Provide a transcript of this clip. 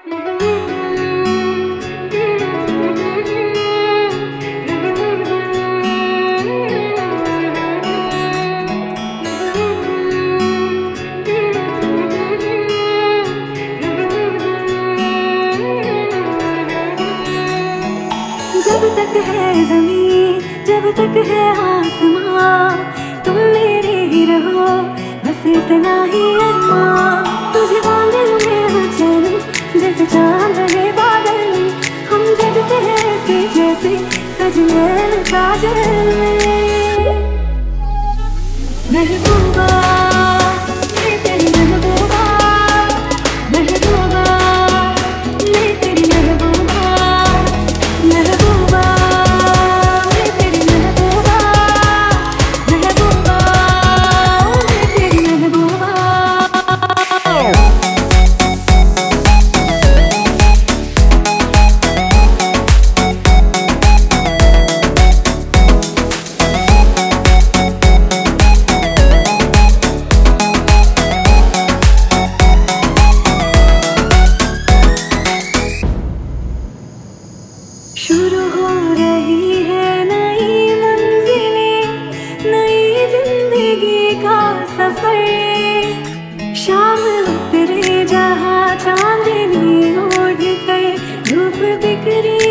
जब तक है ज़मीं, जब तक है आसमां, तुम मेरे ही रहो, बस इतना ही अरमां। तुझे बांध लूं मैं चैन, जैसे चांद रहे बादल में, हम जगते हैं ऐसे जैसे सजने काजल में। महबूबा मैं तेरी महबूबा, महबूबा मैं तेरी महबूबा, महबूबा मैं तेरी महबूबा, महबूबा मैं तेरी महबूबा। शुरू हो रही है नई मंजिलें, नई जिंदगी का सफर। शाम उतरे जहाँ चांदनी ओढ़ कर धूप बिखरी